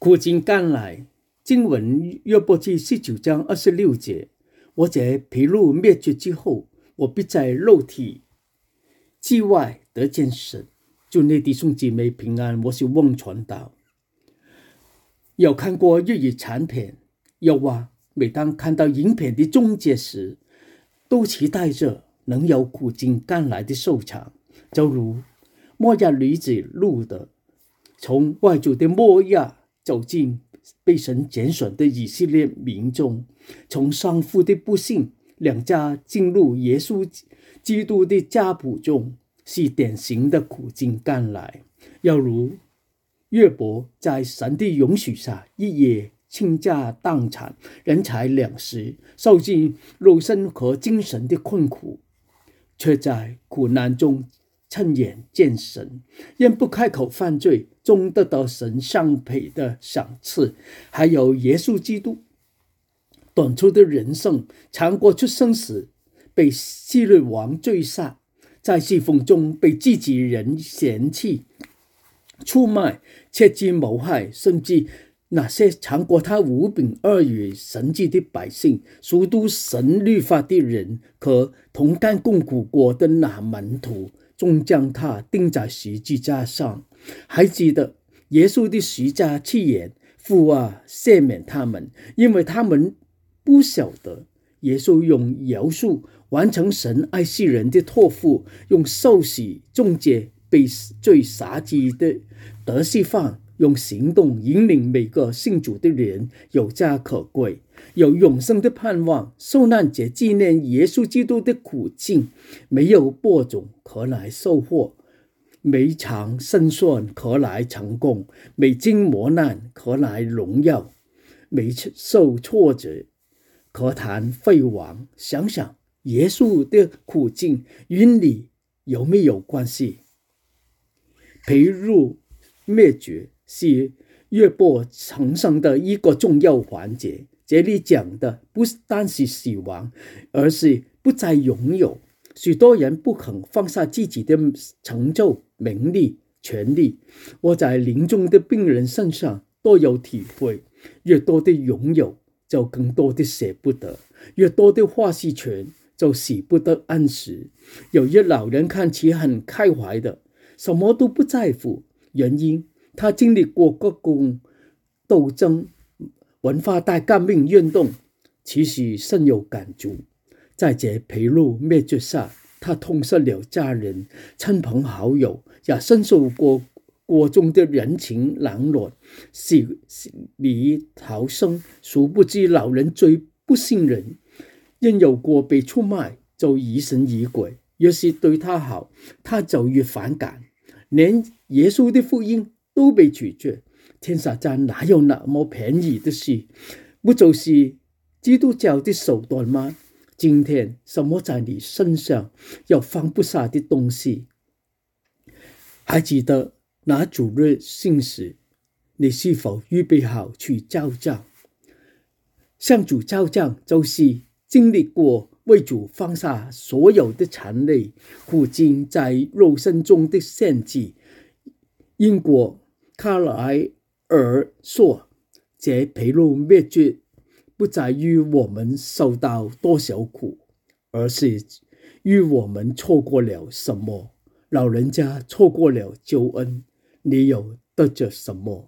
苦尽甘来。经文约伯记19章26节，我这疲碌灭绝之后，我必在肉体之外得见神。祝你弟兄姊妹平安，我是翁传道。有看过粤语残片，有话每当看到影片的终结时，都期待着能有苦尽甘来的收场，就如摩押女子路德从外族的摩押走进被神拣选的以色列民众，从丧父的不幸，两家进入耶稣基督的家谱中，是典型的苦尽甘来。又如约伯在神的允许下，一夜倾家荡产，人财两失，受尽肉身和精神的困苦，却在苦难中亲眼见神，因不开口犯罪，终得到神相配的赏赐。还有耶稣基督短促的人生，尝过出生时被希律王追杀，在侍奉中被自己人嫌弃出卖，切忌谋害，甚至那些尝过他五饼二鱼神迹的百姓，熟读神律法的人和同甘共苦过的那门徒，终将他钉在十字架上。还记得耶稣的十架誓言，父啊，赦免他们，因为他们不晓得。耶稣用饶恕完成神爱世人的托付，用受洗终结被罪杀鸡的得释放，用行动引领每个信主的人有家可归，有永生的盼望。受难节纪念耶稣基督的苦境，没有播种可来收获，每场胜算可来成功，每经磨难可来荣耀，每受挫折可谈辉煌。想想耶稣的苦境与你有没有关系？疲碌灭绝是约伯成生的一个重要环节，这里讲的不单是死亡，而是不再拥有。许多人不肯放下自己的成就、名利、权利。我在临终的病人身上都有体会，越多的拥有，就更多的舍不得；越多的话事权，就舍不得安息。有一老人看起很开怀的，什么都不在乎，原因他经历过各种斗争、文化大革命运动，其实深有感触。在这疲碌灭绝下，他痛失了家人、亲朋好友，也深受过国中的人情冷落，死里逃生。殊不知老人最不信任，因有过被出卖，就疑神疑鬼。越是对他好，他就越反感。连耶稣的福音都被拒绝，天下间哪有那么便宜的事？不就是基督教的手段吗？今天什么在你身上有放不下的东西？还记得拿主日信时，你是否预备好去交账？向主交账，就是经历过为主放下所有的残累，苦尽在肉身中的献祭。英国卡莱尔说，这疲碌灭绝不在于我们受到多少苦，而是与我们错过了什么。老人家错过了救恩，你又得着什么？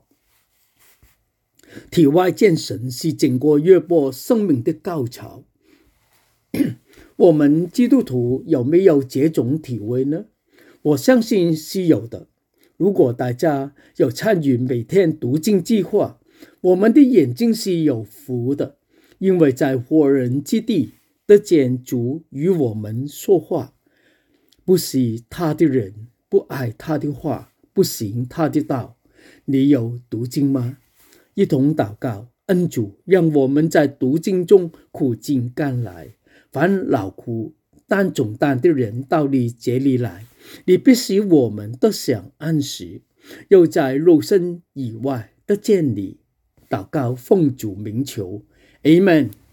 体外见神是整个约伯生命的高潮。我们基督徒有没有这种体会呢？我相信是有的。如果大家有参与每天读经计划，我们的眼睛是有福的，因为在活人之地得见主与我们说话。不是他的人，不爱他的话，不行他的道。你有读经吗？一同祷告，恩主，让我们在读经中苦尽甘来。凡劳苦担重担的人到你这里来，你必使我们得享安息，又在肉身以外得见你。祷告奉主名求， Amen。